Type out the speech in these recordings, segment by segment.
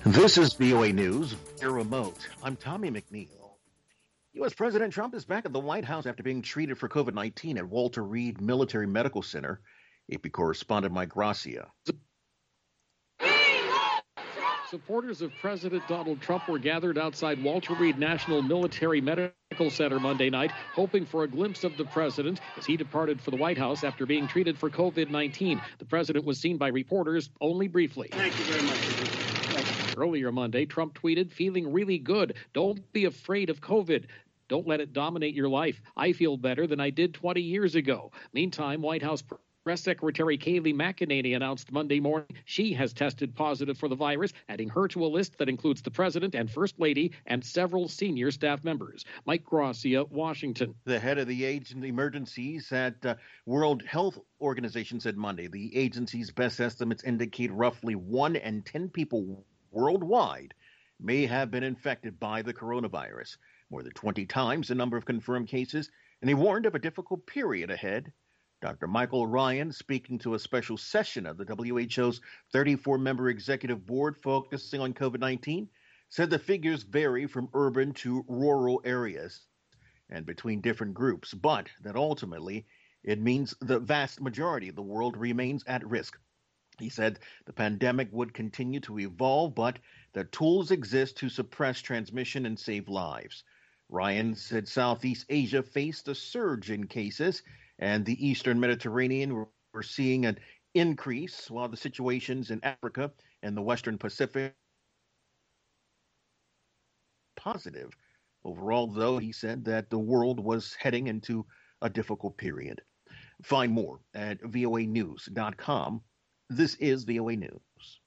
This is VOA News, via remote. I'm Tommy McNeil. U.S. President Trump is back at the White House after being treated for COVID-19 at Walter Reed Military Medical Center. AP correspondent Mike Gracia. Supporters of President Donald Trump were gathered outside Walter Reed National Military Medical Center Monday night, hoping for a glimpse of the president as he departed for the White House after being treated for COVID-19. The president was seen by reporters only briefly. Thank you very much. Earlier Monday, Trump tweeted, "Feeling really good. Don't be afraid of COVID. Don't let it dominate your life. I feel better than I did 20 years ago." Meantime, White House Press Secretary Kayleigh McEnany announced Monday morning she has tested positive for the virus, adding her to a list that includes the president and first lady and several senior staff members. Mike Gracia, Washington. The head of the emergencies at World Health Organization said Monday the agency's best estimates indicate roughly 1 in 10 people worldwide may have been infected by the coronavirus, more than 20 times the number of confirmed cases, and he warned of a difficult period ahead. Dr. Michael Ryan, speaking to a special session of the WHO's 34-member executive board focusing on COVID-19, said the figures vary from urban to rural areas and between different groups, but that ultimately it means the vast majority of the world remains at risk. He said the pandemic would continue to evolve, but that tools exist to suppress transmission and save lives. Ryan said Southeast Asia faced a surge in cases, and the Eastern Mediterranean were seeing an increase, while the situations in Africa and the Western Pacific positive. Overall, though, he said that the world was heading into a difficult period. Find more at voanews.com. This is VOA News.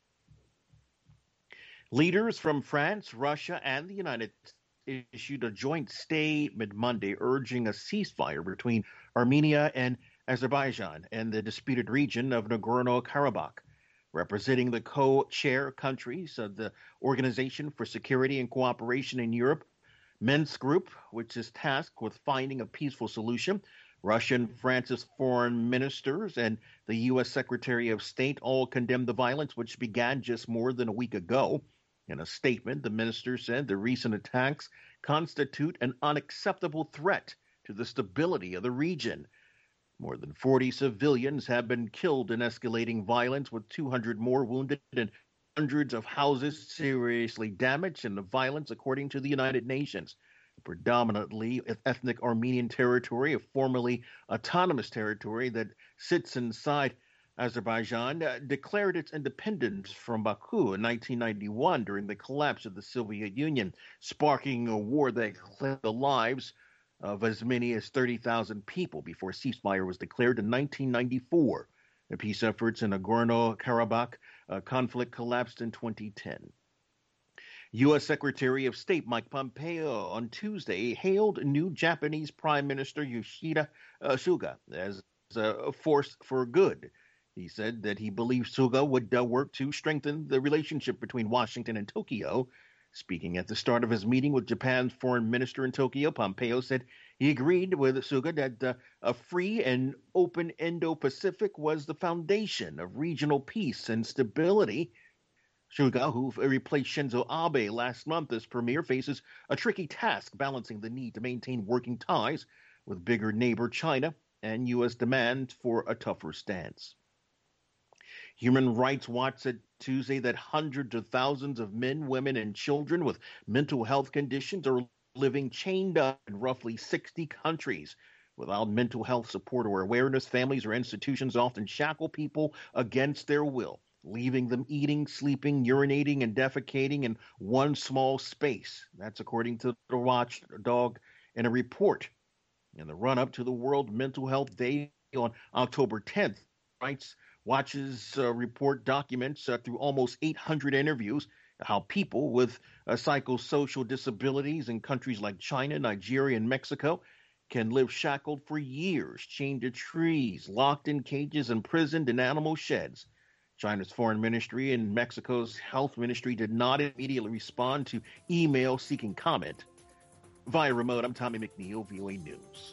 Leaders from France, Russia, and the United States issued a joint statement Monday urging a ceasefire between Armenia and Azerbaijan and the disputed region of Nagorno-Karabakh. Representing the co-chair countries of the Organization for Security and Cooperation in Europe, Minsk Group, which is tasked with finding a peaceful solution, Russia and France's foreign ministers and the U.S. Secretary of State all condemned the violence, which began just more than a week ago. In a statement, the minister said the recent attacks constitute an unacceptable threat to the stability of the region. More than 40 civilians have been killed in escalating violence, with 200 more wounded and hundreds of houses seriously damaged in the violence, according to the United Nations. Predominantly ethnic Armenian territory, a formerly autonomous territory that sits inside Azerbaijan, declared its independence from Baku in 1991 during the collapse of the Soviet Union, sparking a war that claimed the lives of as many as 30,000 people before ceasefire was declared in 1994. The peace efforts in Nagorno-Karabakh conflict collapsed in 2010. U.S. Secretary of State Mike Pompeo on Tuesday hailed new Japanese Prime Minister Yoshihide Suga as a force for good. He said that he believes Suga would work to strengthen the relationship between Washington and Tokyo. Speaking at the start of his meeting with Japan's foreign minister in Tokyo, Pompeo said he agreed with Suga that a free and open Indo-Pacific was the foundation of regional peace and stability. Suga, who replaced Shinzo Abe last month as premier, faces a tricky task balancing the need to maintain working ties with bigger neighbor China and U.S. demand for a tougher stance. Human Rights Watch said Tuesday that hundreds of thousands of men, women, and children with mental health conditions are living chained up in roughly 60 countries. Without mental health support or awareness, families or institutions often shackle people against their will, leaving them eating, sleeping, urinating, and defecating in one small space. That's according to the Watchdog in a report. In the run-up to the World Mental Health Day on October 10th, Rights Watch's report documents through almost 800 interviews how people with psychosocial disabilities in countries like China, Nigeria, and Mexico can live shackled for years, chained to trees, locked in cages, imprisoned in animal sheds. China's foreign ministry and Mexico's health ministry did not immediately respond to email seeking comment. Via remote, I'm Tommy McNeil, VOA News.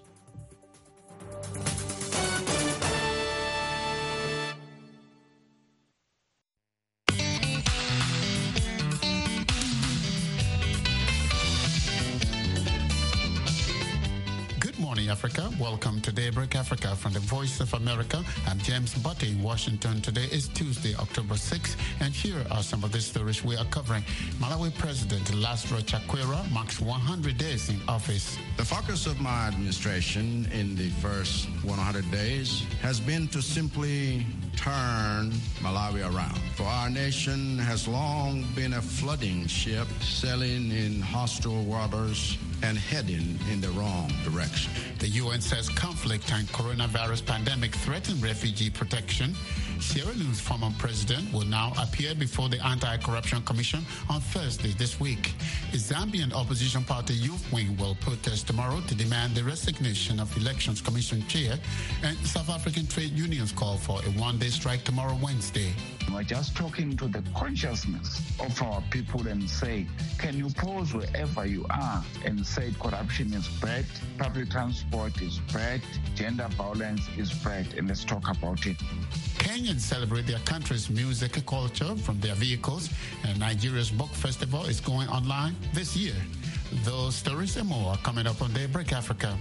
Africa. Welcome to Daybreak Africa from the Voice of America. I'm James Butte in Washington. Today is Tuesday, October 6th, and here are some of the stories we are covering. Malawi President Lazarus Chakwera marks 100 days in office. The focus of my administration in the first 100 days has been to simply turn Malawi around. For our nation has long been a flooding ship sailing in hostile waters and heading in the wrong direction. The UN says conflict and coronavirus pandemic threaten refugee protection. Sierra Leone's former president will now appear before the Anti-Corruption Commission on Thursday this week. The Zambian opposition party Youth Wing will protest tomorrow to demand the resignation of Elections Commission chair, and South African trade unions call for a one-day strike tomorrow, Wednesday. We're just talking to the consciousness of our people and say, can you pause wherever you are and say corruption is bad, public transport is bad, gender violence is bad, and let's talk about it. Kenyans celebrate their country's music culture from their vehicles, and Nigeria's book festival is going online this year. Those stories and more are coming up on Daybreak Africa.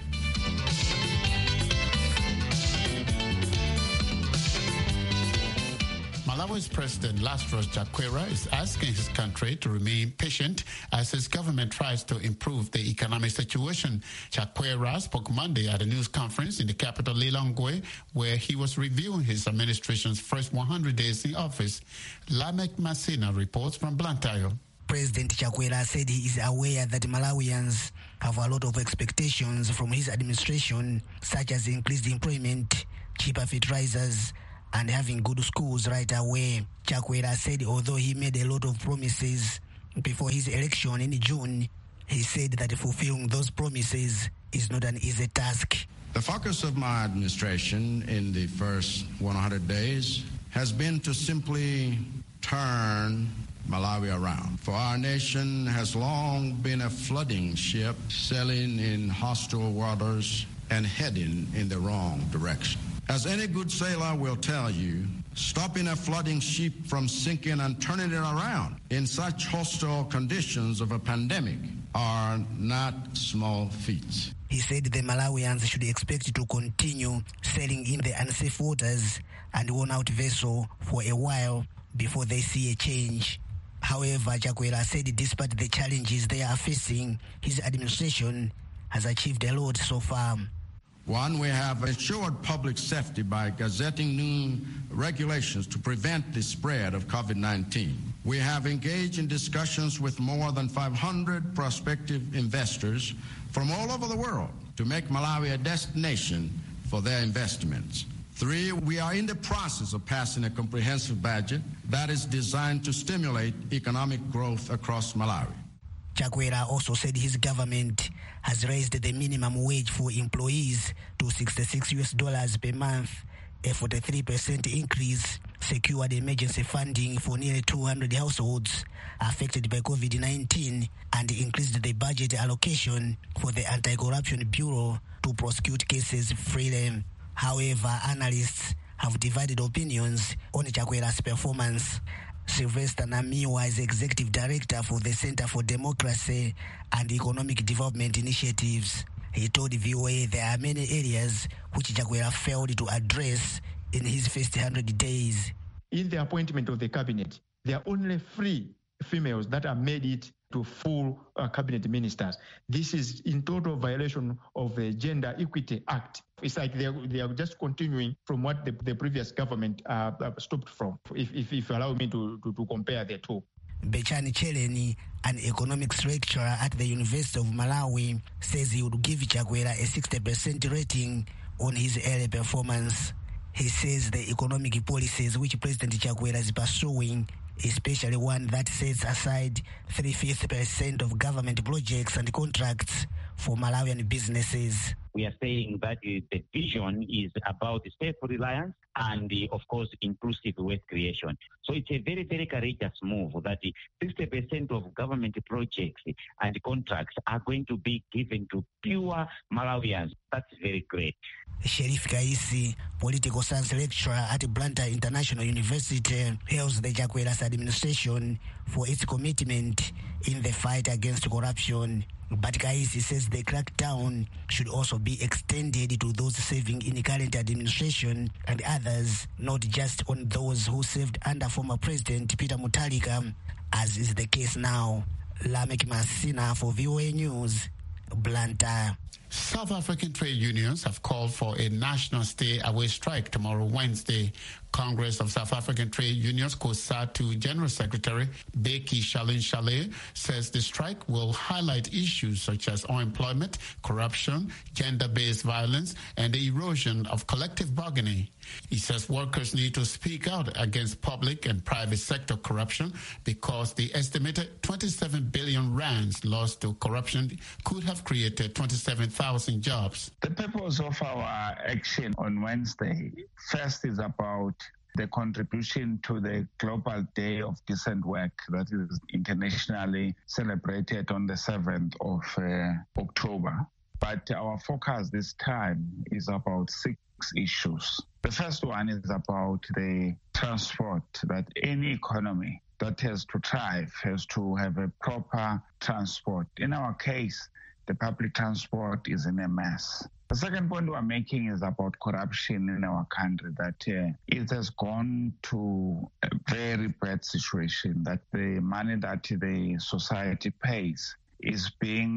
Malawi's President Lazarus Chakwera is asking his country to remain patient as his government tries to improve the economic situation. Chakwera spoke Monday at a news conference in the capital Lilongwe, where he was reviewing his administration's first 100 days in office. Lamek Masina reports from Blantyre. President Chakwera said he is aware that Malawians have a lot of expectations from his administration, such as increased employment, cheaper fertilizers, and having good schools right away. Chakwera said although he made a lot of promises before his election in June, he said that fulfilling those promises is not an easy task. The focus of my administration in the first 100 days has been to simply turn Malawi around. For our nation has long been a flooding ship sailing in hostile waters and heading in the wrong direction. As any good sailor will tell you, stopping a flooding ship from sinking and turning it around in such hostile conditions of a pandemic are not small feats. He said the Malawians should expect to continue sailing in the unsafe waters and worn-out vessel for a while before they see a change. However, Chakwera said despite the challenges they are facing, his administration has achieved a lot so far. One, we have ensured public safety by gazetting new regulations to prevent the spread of COVID-19. We have engaged in discussions with more than 500 prospective investors from all over the world to make Malawi a destination for their investments. 3, we are in the process of passing a comprehensive budget that is designed to stimulate economic growth across Malawi. Chakwera also said his government has raised the minimum wage for employees to $66 per month, a 43% increase, secured emergency funding for nearly 200 households affected by COVID-19, and increased the budget allocation for the Anti-Corruption Bureau to prosecute cases freely. However, analysts have divided opinions on Chakwera's performance. Sylvester Namiwa is Executive Director for the Center for Democracy and Economic Development Initiatives. He told VOA there are many areas which Chakwera failed to address in his first 100 days. In the appointment of the cabinet, there are only 3 females that are made it to full cabinet ministers. This is in total violation of the Gender Equity Act. It's like they are just continuing from what the previous government stopped from, if you allow me to compare the two. Bechani Cheleni, an economics lecturer at the University of Malawi, says he would give Chakwera a 60% rating on his early performance. He says the economic policies which President Chakwera is pursuing, especially one that sets aside 3/5% of government projects and contracts for Malawian businesses. We are saying that the vision is about self-reliance and, of course, inclusive wealth creation. So it's a very, very courageous move that 60% of government projects and contracts are going to be given to pure Malawians. That's very great. Sherif Kaisi, political science lecturer at Blantyre International University, hails the Chakwera's administration for its commitment in the fight against corruption. But Kaisi says the crackdown should also be extended to those serving in the current administration and others, not just on those who served under former President Peter Mutharika, as is the case now. Lamek Masina for VOA News, Blantyre. South African trade unions have called for a national stay-away strike tomorrow, Wednesday. Congress of South African Trade Unions, COSATU General Secretary Bheki Chalin-Chalé says the strike will highlight issues such as unemployment, corruption, gender-based violence, and the erosion of collective bargaining. He says workers need to speak out against public and private sector corruption because the estimated 27 billion rands lost to corruption could have created 27,000 jobs. The purpose of our action on Wednesday first is about the contribution to the Global Day of Decent Work that is internationally celebrated on the 7th of October. But our focus this time is about 6 issues. The first one is about the transport, that any economy that has to thrive has to have a proper transport. In our case, the public transport is in a mess. The second point we're making is about corruption in our country, that it has gone to a very bad situation, that the money that the society pays is being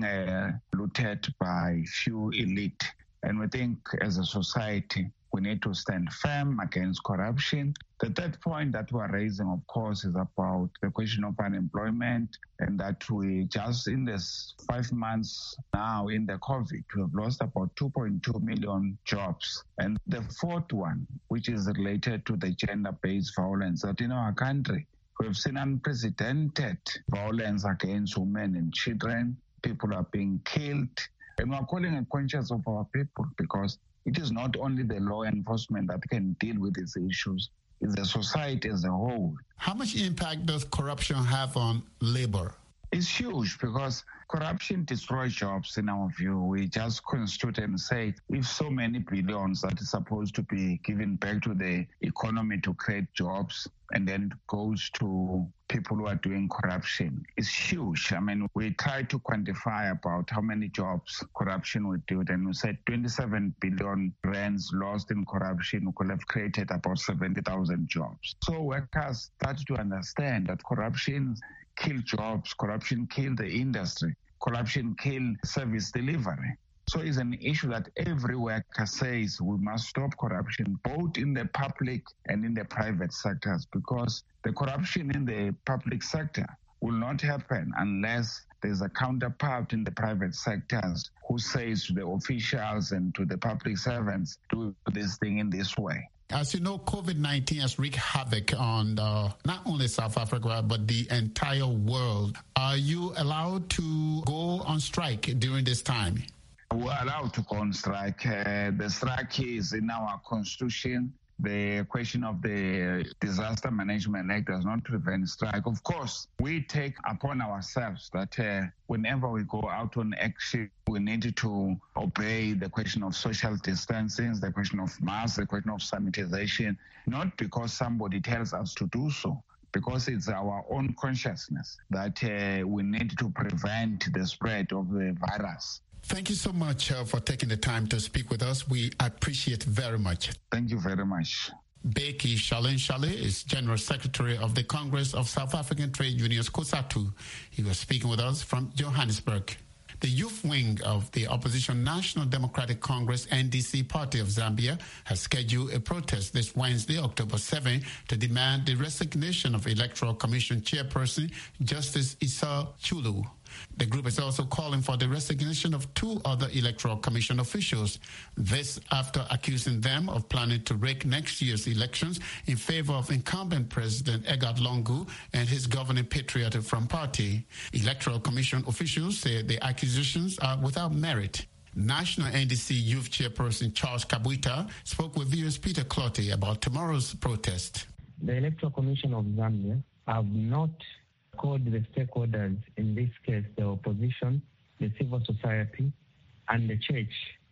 looted by few elite. And we think as a society, we need to stand firm against corruption. The third point that we're raising, of course, is about the question of unemployment, and that we just in this 5 months now in the COVID, we have lost about 2.2 million jobs. And the fourth one, which is related to the gender-based violence, that in our country, we have seen unprecedented violence against women and children. People are being killed. And we're calling a conscience of our people, because it is not only the law enforcement that can deal with these issues, it's the society as a whole. How much impact does corruption have on labor? It's huge, because corruption destroys jobs in our view. We just constitute and say, if so many billions that is supposed to be given back to the economy to create jobs, and then it goes to people who are doing corruption, it's huge. I mean, we try to quantify about how many jobs corruption would do, and we said 27 billion rands lost in corruption could have created about 70,000 jobs. So workers start to understand that corruption kill jobs, corruption kill the industry, corruption kill service delivery. So it's an issue that every worker says we must stop corruption, both in the public and in the private sectors, because the corruption in the public sector will not happen unless there's a counterpart in the private sectors who says to the officials and to the public servants, do this thing in this way. As you know, COVID-19 has wreaked havoc on not only South Africa, but the entire world. Are you allowed to go on strike during this time? We're allowed to go on strike. The strike is in our constitution. The question of the Disaster Management Act does not prevent strike. Of course, we take upon ourselves that whenever we go out on action, we need to obey the question of social distancing, the question of masks, the question of sanitization, not because somebody tells us to do so, because it's our own consciousness that we need to prevent the spread of the virus. Thank you so much for taking the time to speak with us. We appreciate very much. Thank you very much. Bheki Chalin-Chalé is General Secretary of the Congress of South African Trade Unions, COSATU. He was speaking with us from Johannesburg. The youth wing of the opposition National Democratic Congress NDC party of Zambia has scheduled a protest this Wednesday, October 7, to demand the resignation of Electoral Commission Chairperson Justice Issa Chulu. The group is also calling for the resignation of 2 other Electoral Commission officials. This after accusing them of planning to rig next year's elections in favor of incumbent President Edgar Lungu and his governing Patriotic Front Party. Electoral Commission officials say the accusations are without merit. National NDC Youth Chairperson Charles Kabuita spoke with viewers Peter Clotty about tomorrow's protest. The Electoral Commission of Zambia have not called the stakeholders, in this case the opposition, the civil society, and the church,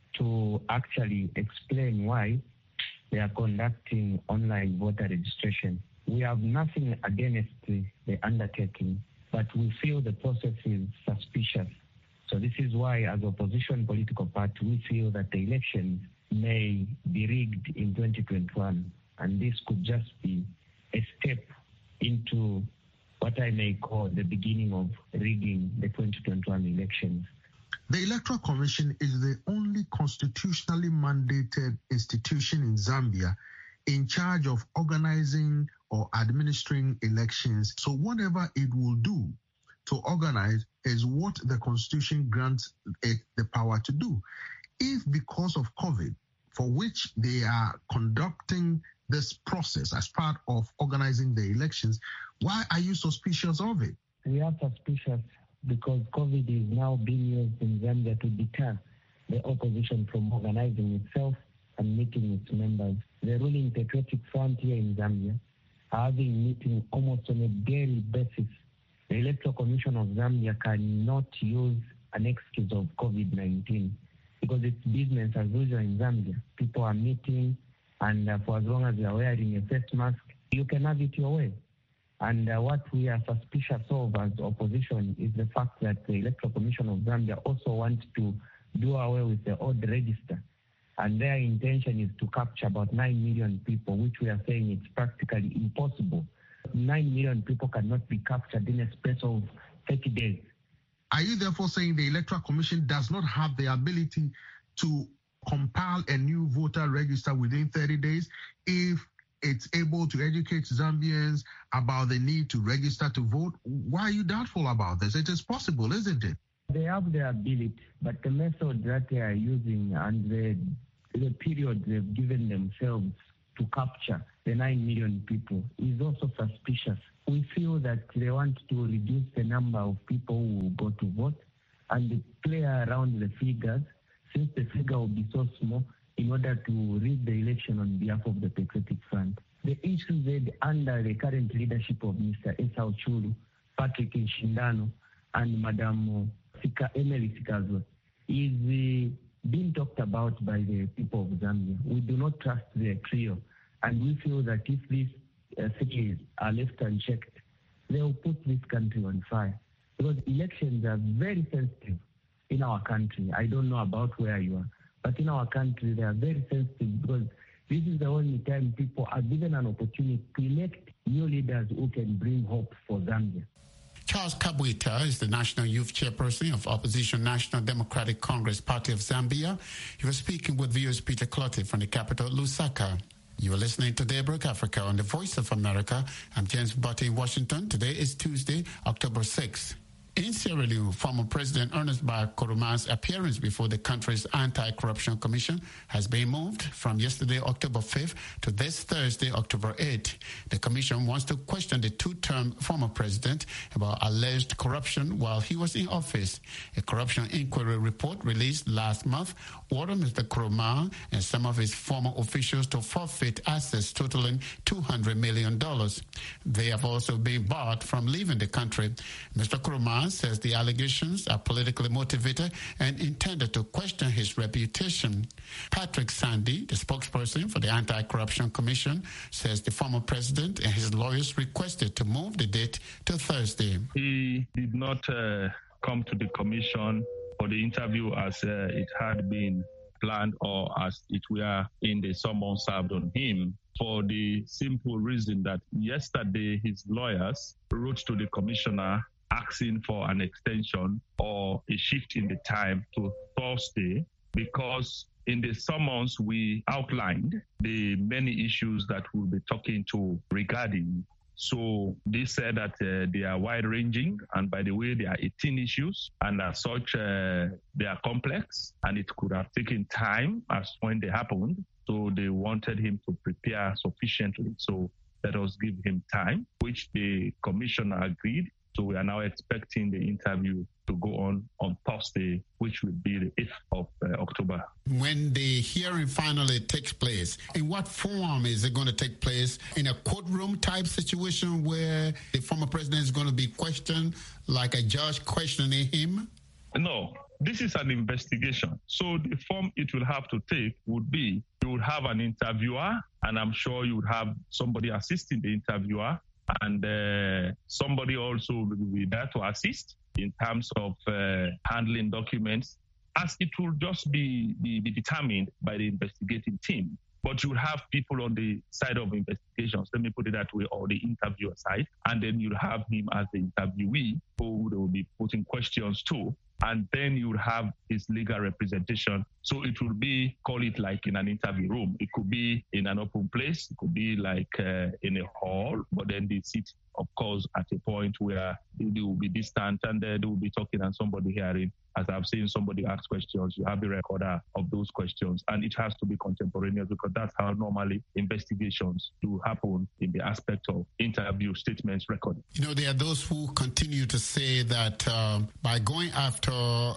to actually explain why they are conducting online voter registration. We have nothing against the undertaking, but we feel the process is suspicious. So this is why, as opposition political party, we feel that the elections may be rigged in 2021, and this could just be a step into what I may call the beginning of rigging the 2021 elections. The Electoral Commission is the only constitutionally mandated institution in Zambia in charge of organizing or administering elections. So whatever it will do to organize is what the Constitution grants it the power to do. If because of COVID, for which they are conducting this process as part of organizing the elections, why are you suspicious of it? We are suspicious because COVID is now being used in Zambia to deter the opposition from organizing itself and meeting its members. The ruling Patriotic Front here in Zambia are having meetings almost on a daily basis. The Electoral Commission of Zambia cannot use an excuse of COVID-19 because it's business as usual in Zambia. People are meeting, and for as long as you are wearing a face mask, you can have it your way. And what we are suspicious of as opposition is the fact that the Electoral Commission of Zambia also wants to do away with the old register. And their intention is to capture about 9 million people, which we are saying it's practically impossible. 9 million people cannot be captured in a space of 30 days. Are you therefore saying the Electoral Commission does not have the ability to compile a new voter register within 30 days if it's able to educate Zambians about the need to register to vote? Why are you doubtful about this? It is possible, isn't it? They have the ability, but the method that they are using and the period they've given themselves to capture the 9 million people is also suspicious. We feel that they want to reduce the number of people who will go to vote and play around the figures, since the figure will be so small, in order to rig the election on behalf of the Patriotic Front. The issue that under the current leadership of Mr. Esau Chulu, Patrick Nshindano, and Madam Emily Sikazo is being talked about by the people of Zambia. We do not trust their trio, and we feel that if these cities are left unchecked, they will put this country on fire. Because elections are very sensitive in our country. I don't know about where you are, but in our country they are very sensitive because this is the only time people are given an opportunity to elect new leaders who can bring hope for Zambia. Charles Kabwita is the National Youth Chairperson of Opposition National Democratic Congress Party of Zambia. He was speaking with viewers Peter Clottey from the capital, Lusaka. You are listening to Daybreak Africa on the Voice of America. I'm James Butte in Washington. Today is Tuesday, October 6th. In Sierra Leone, former President Ernest Bai Koromaa's appearance before the country's Anti-Corruption Commission has been moved from yesterday, October 5th, to this Thursday, October 8th. The commission wants to question the two-term former president about alleged corruption while he was in office. A corruption inquiry report released last month ordered Mr. Koromaa and some of his former officials to forfeit assets totaling $200 million. They have also been barred from leaving the country. Mr. Koromaa says the allegations are politically motivated and intended to question his reputation. Patrick Sandy, the spokesperson for the Anti-Corruption Commission, says the former president and his lawyers requested to move the date to Thursday. He did not come to the commission for the interview as it had been planned or as it were in the summons served on him, for the simple reason that yesterday his lawyers wrote to the commissioner asking for an extension or a shift in the time to Thursday, because in the summons we outlined the many issues that we'll be talking to regarding. So they said that they are wide-ranging, and by the way, there are 18 issues, and as such, they are complex, and it could have taken time as when they happened. So they wanted him to prepare sufficiently. So let us give him time, which the commissioner agreed. So we are now expecting the interview to go on Thursday, which will be the 8th of October. When the hearing finally takes place, in what form is it going to take place? In a courtroom type situation where the former president is going to be questioned like a judge questioning him? No, this is an investigation. So the form it will have to take would be you would have an interviewer, and I'm sure you would have somebody assisting the interviewer. and somebody also will be there to assist in terms of handling documents, as it will just be determined by the investigating team. But you have people on the side of investigations, let me put it that way, or the interviewer side, and then you have him as the interviewee who they will be putting questions to, and then you have his legal representation. So it will be, call it like in an interview room. It could be in an open place, it could be like in a hall, but then they sit, of course, at a point where they will be distant and they will be talking and somebody hearing. As I've seen somebody ask questions, you have the recorder of those questions, and it has to be contemporaneous because that's how normally investigations do happen in the aspect of interview statements recording. You know, there are those who continue to say that by going after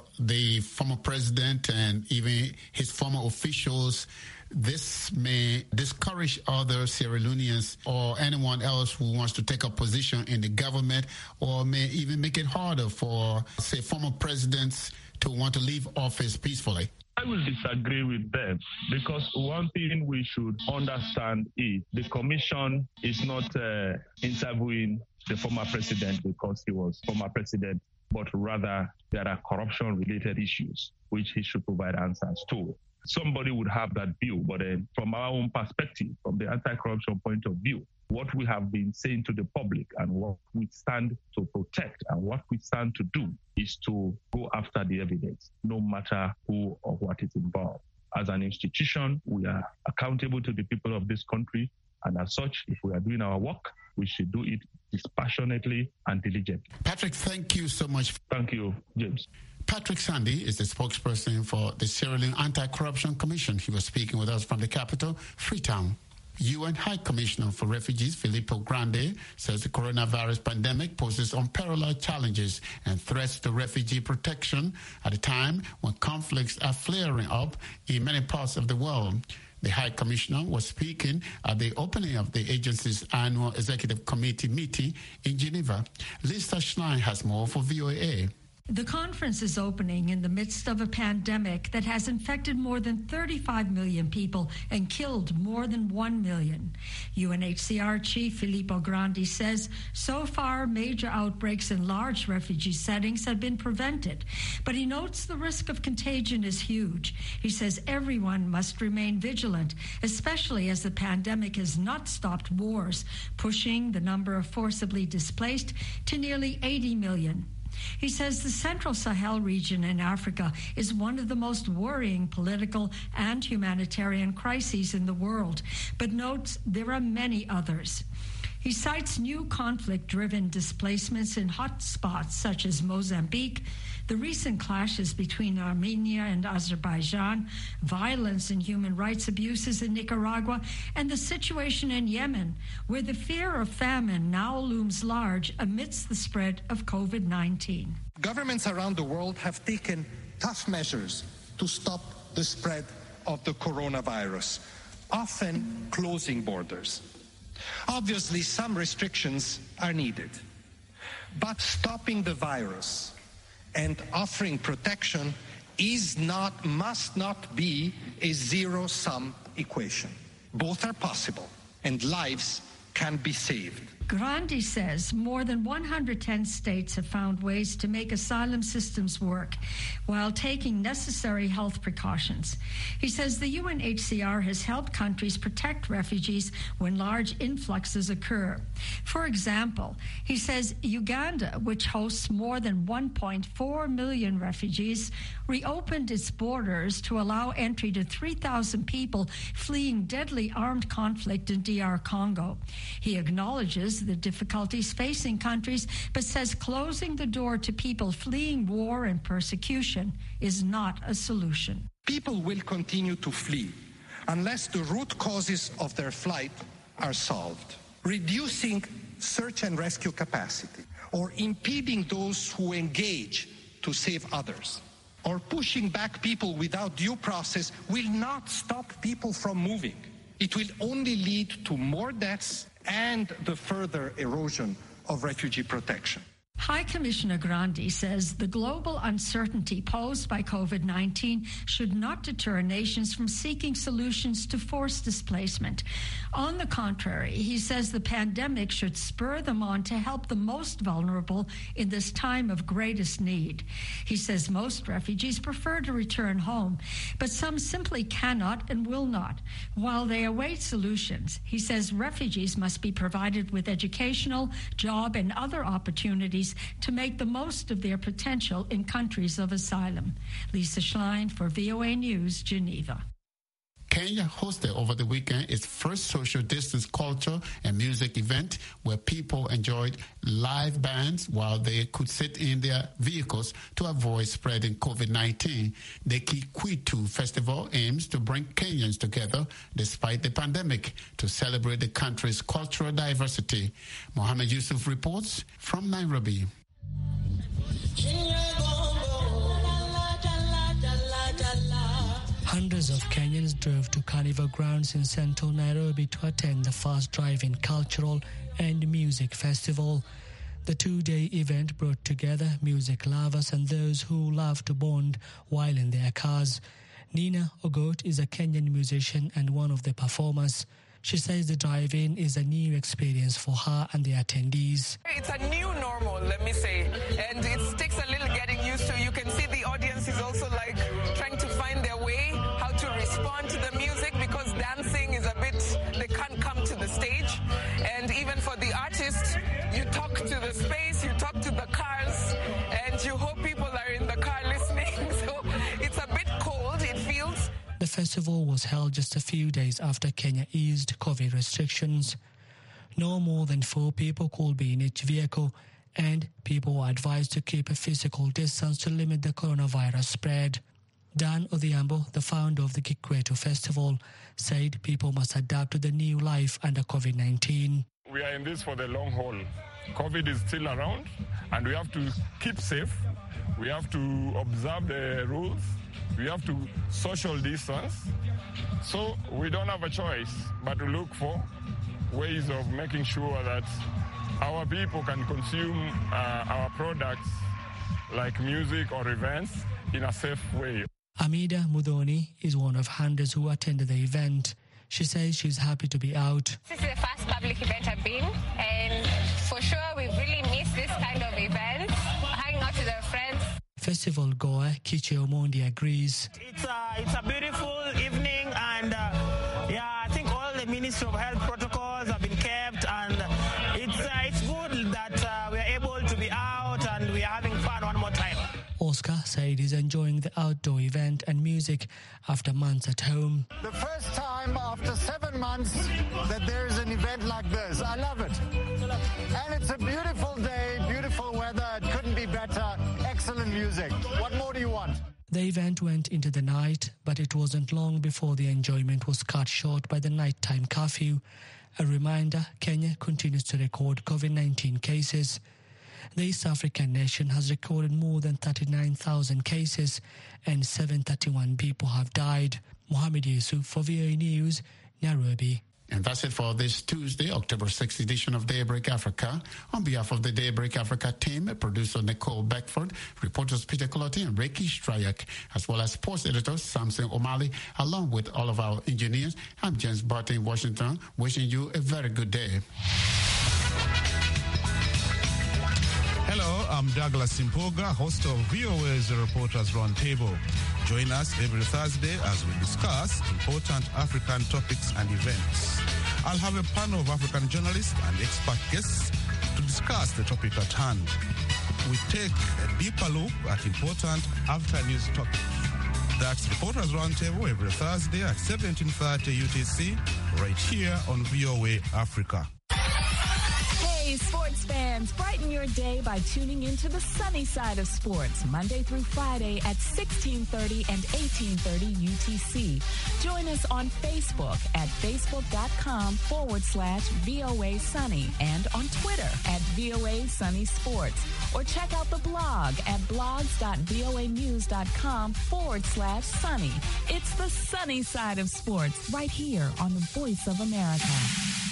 the former president and even his former officials, this may discourage other Sierra Leoneans or anyone else who wants to take a position in the government, or may even make it harder for, say, former presidents to want to leave office peacefully. I will disagree with them because one thing we should understand is the commission is not interviewing the former president because he was former president, but rather there are corruption-related issues which he should provide answers to. Somebody would have that view, but from our own perspective, from the anti-corruption point of view, what we have been saying to the public and what we stand to protect and what we stand to do is to go after the evidence, no matter who or what is involved. As an institution, we are accountable to the people of this country, and as such, if we are doing our work, we should do it dispassionately and diligently. Patrick, thank you so much. Thank you, James. Patrick Sandy is the spokesperson for the Sierra Leone Anti-Corruption Commission. He was speaking with us from the capital, Freetown. UN High Commissioner for Refugees, Filippo Grandi, says the coronavirus pandemic poses unparalleled challenges and threats to refugee protection at a time when conflicts are flaring up in many parts of the world. The High Commissioner was speaking at the opening of the agency's annual Executive Committee meeting in Geneva. Lisa Schlein has more for VOA. The conference is opening in the midst of a pandemic that has infected more than 35 million people and killed more than 1 million. UNHCR Chief Filippo Grandi says so far major outbreaks in large refugee settings have been prevented, but he notes the risk of contagion is huge. He says everyone must remain vigilant, especially as the pandemic has not stopped wars, pushing the number of forcibly displaced to nearly 80 million. He says the Central Sahel region in Africa is one of the most worrying political and humanitarian crises in the world, but notes there are many others. He cites new conflict-driven displacements in hot spots such as Mozambique, the recent clashes between Armenia and Azerbaijan, violence and human rights abuses in Nicaragua, and the situation in Yemen, where the fear of famine now looms large amidst the spread of COVID-19. Governments around the world have taken tough measures to stop the spread of the coronavirus, often closing borders. Obviously, some restrictions are needed, but stopping the virus and offering protection must not be a zero-sum equation. Both are possible, and lives can be saved. Grandi says more than 110 states have found ways to make asylum systems work while taking necessary health precautions. He says the UNHCR has helped countries protect refugees when large influxes occur. For example, he says Uganda, which hosts more than 1.4 million refugees, reopened its borders to allow entry to 3,000 people fleeing deadly armed conflict in DR Congo. He acknowledges the difficulties facing countries, but says closing the door to people fleeing war and persecution is not a solution. People will continue to flee unless the root causes of their flight are solved. Reducing search and rescue capacity, or impeding those who engage to save others, or pushing back people without due process will not stop people from moving. It will only lead to more deaths and the further erosion of refugee protection. High Commissioner Grandi says the global uncertainty posed by COVID-19 should not deter nations from seeking solutions to forced displacement. On the contrary, he says the pandemic should spur them on to help the most vulnerable in this time of greatest need. He says most refugees prefer to return home, but some simply cannot and will not. While they await solutions, he says refugees must be provided with educational, job, and other opportunities to make the most of their potential in countries of asylum. Lisa Schlein for VOA News, Geneva. Kenya hosted over the weekend its first social distance culture and music event where people enjoyed live bands while they could sit in their vehicles to avoid spreading COVID-19. The Kikwitu Festival aims to bring Kenyans together despite the pandemic to celebrate the country's cultural diversity. Mohammed Yusuf reports from Nairobi. Hundreds of Kenyans drove to Carnival Grounds in central Nairobi to attend the Fast Drive-In Cultural and Music Festival. The two-day event brought together music lovers and those who love to bond while in their cars. Nina Ogot is a Kenyan musician and one of the performers. She says the drive-in is a new experience for her and the attendees. It's a new normal, let me say, and it takes a little getting used to. You can see the audience is also like trying to find their way, how to respond to the music, because dancing is a bit, they can't come to the stage. And even for the artists, you talk to the space, you talk to the cars, and you hope people are in the car listening. So it's a bit cold, it feels. The festival was held just a few days after Kenya eased COVID restrictions. No more than 4 people could be in each vehicle, and people were advised to keep a physical distance to limit the coronavirus spread. Dan Odhiambo, the founder of the Kikwetu Festival, said people must adapt to the new life under COVID-19. We are in this for the long haul. COVID is still around, and we have to keep safe. We have to observe the rules. We have to social distance. So we don't have a choice but to look for ways of making sure that our people can consume our products like music or events in a safe way. Amida Mudhoni is one of hundreds who attended the event. She says she's happy to be out. This is the first public event I've been, and for sure we really miss this kind of event, hanging out with our friends. Festival goer Kiche Omondi agrees. It's a beautiful evening, and I think all the Ministry of Health protocols have been kept, and it's good that we are able to be out and we are having fun one more time. Oscar said he's enjoying the outdoor event and music after months at home. The first time after 7 months that there's an event like this. I love it. And it's a beautiful day, beautiful weather. It couldn't be better. Excellent music. What more do you want? The event went into the night, but it wasn't long before the enjoyment was cut short by the nighttime curfew. A reminder, Kenya continues to record COVID-19 cases. The East African nation has recorded more than 39,000 cases and 731 people have died. Mohammed Yusuf for VOA News, Nairobi. And that's it for this Tuesday, October 6th edition of Daybreak Africa. On behalf of the Daybreak Africa team, producer Nicole Beckford, reporters Peter Coloti and Reiki Strayak, as well as sports editor Samson O'Malley, along with all of our engineers, I'm James Barton in Washington, wishing you a very good day. Hello, I'm Douglas Simpoga, host of VOA's Reporters Roundtable. Join us every Thursday as we discuss important African topics and events. I'll have a panel of African journalists and expert guests to discuss the topic at hand. We take a deeper look at important after-news topics. That's Reporters Roundtable every Thursday at 17:30 UTC, right here on VOA Africa. Hey, sports fans, brighten your day by tuning into the sunny side of sports, Monday through Friday at 16:30 and 18:30 UTC. Join us on Facebook at facebook.com/VOA Sunny and on Twitter at VOA Sunny Sports. Or check out the blog at blogs.voanews.com/sunny. It's the sunny side of sports right here on the Voice of America.